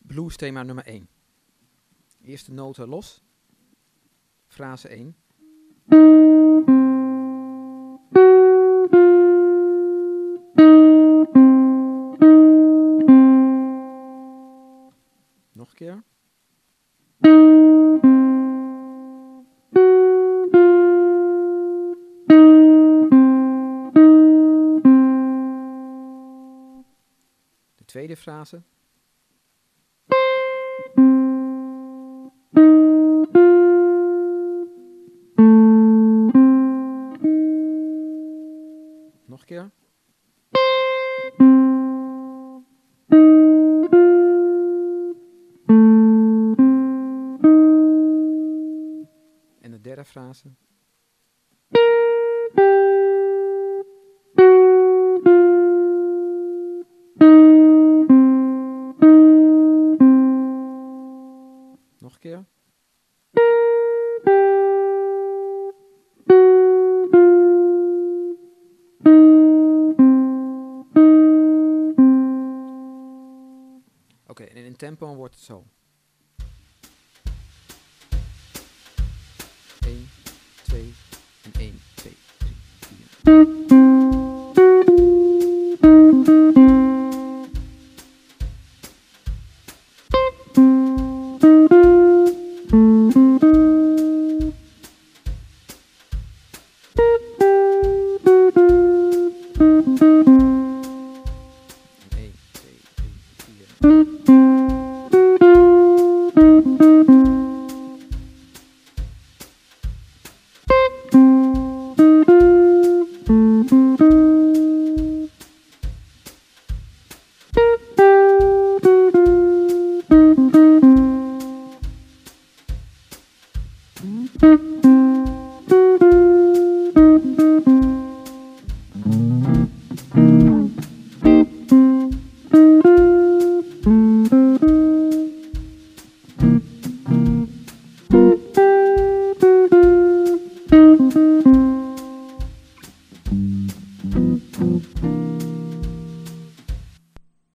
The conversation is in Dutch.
Blues thema nummer 1. Eerste noten los. Frase 1. Nog een keer. De tweede frase. Nog een keer. En de derde frase. Nog een keer. Oké, en in tempo wordt het zo. 1, 2 en 1, 2, 3, 4. Oké.